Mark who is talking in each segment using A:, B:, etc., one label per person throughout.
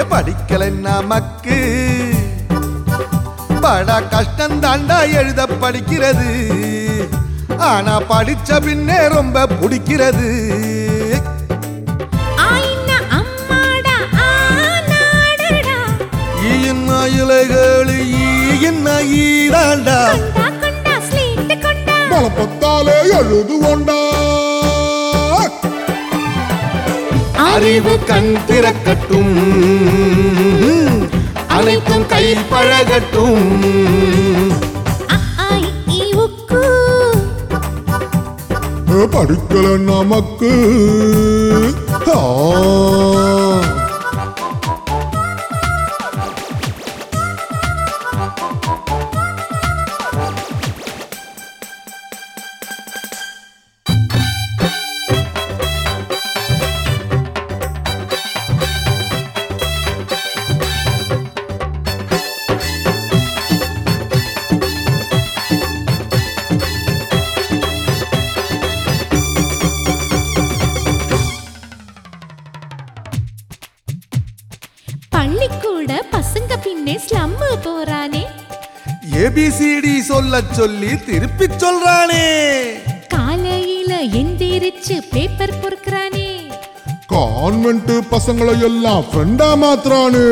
A: படிக்கல நமக்கு பட கஷ்டம் தாண்டா எழுத படிக்கிறது ஆனா படிச்ச பின்னே ரொம்ப பிடிக்கிறது இலைகளு ஈதாண்டா
B: பலப்பத்தாலே எழுது கொண்டா
A: அறிவு கண் திறக்கட்டும் அனைத்தும் கை பழகட்டும்
B: படிக்கல நமக்கு
C: பள்ளிக்கூட பசங்க பின்னே ஸ்லம் போறானே
A: ஏபிசிடி சொல்ல சொல்லி திருப்பி சொல்றானே
C: காலையில எந்திரிச்சு பேப்பர் பொறுக்குறானே
B: கான்வென்ட் பசங்களை எல்லாம் ஃப்ரெண்டா மாத்துறானே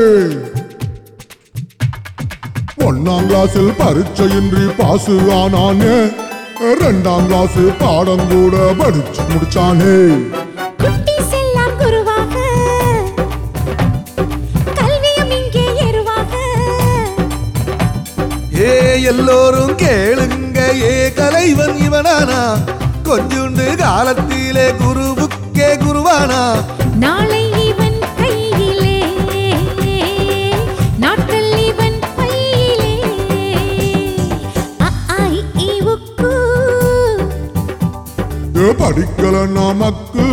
B: 1ஆம் கிளாஸில் பரீட்சையின்றி பாசு ஆனானே 2ஆம் கிளாஸ் பாடம் கூட படிச்சு முடிச்சானே
A: எல்லோரும் கேளுங்க கலைவன் இவனானா கொஞ்சுண்டு காலத்திலே குருவுக்கே குருவானா
C: நாளை இவன் கையிலே நாட்கள் இவன் பையிலே
B: படிக்கல நமக்கு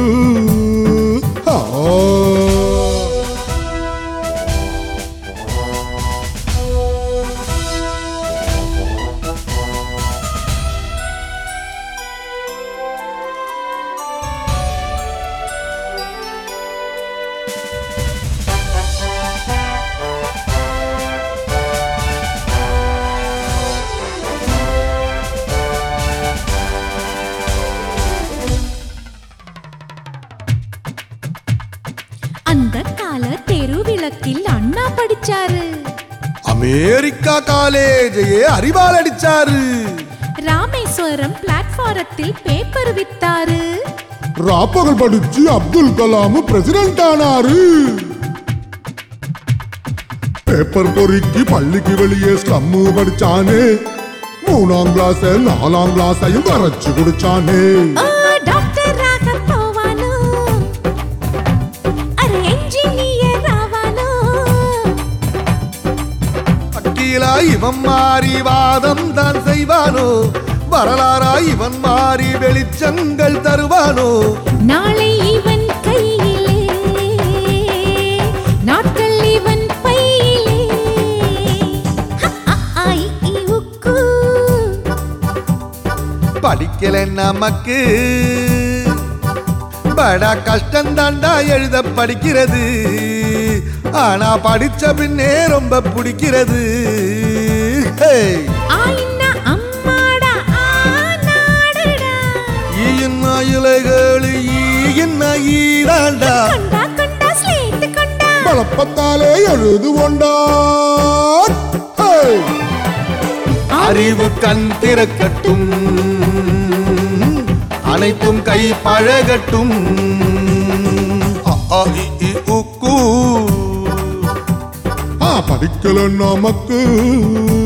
C: அந்த கால தெருவிளக்கில் அண்ணா படிச்சாரு
A: அமெரிக்கா காலேஜையே அறிவால் அடிச்சாரு
C: ராமேஸ்வரம் பிளாட்பாரத்தில் பேப்பர் வித்தாரு
B: ராப்பகல் படிச்சு அப்துல் கலாம் பிரசிடென்ட் ஆனாரு பேப்பர் பொறுக்கி பள்ளிக்கு வெளியே ஸ்லம் படிச்சானே 3ஆம் கிளாஸ் 4ஆம் கிளாஸையும் வரைச்சு குடிச்சானே
A: இவன் மாறி வாதம் தான் செய்வானோ வரலாறா இவன் மாறி வெளிச்சங்கள் தருவானோ
C: நாளை இவன் கையிலே நாட்கள் இவன் பையிலே
A: படிக்கல நமக்கு பட கஷ்டம் தாண்டா எழுத படிக்கிறது ஆனா படிச்ச பின்னே ரொம்ப பிடிக்கிறது இலைகளு ஈதாண்டா
B: பலப்பத்தாலே எழுது கொண்டா
A: அறிவு கண் திறக்கட்டும் அனைத்தும் கை பழகட்டும்
B: படிக்கல நமக்கு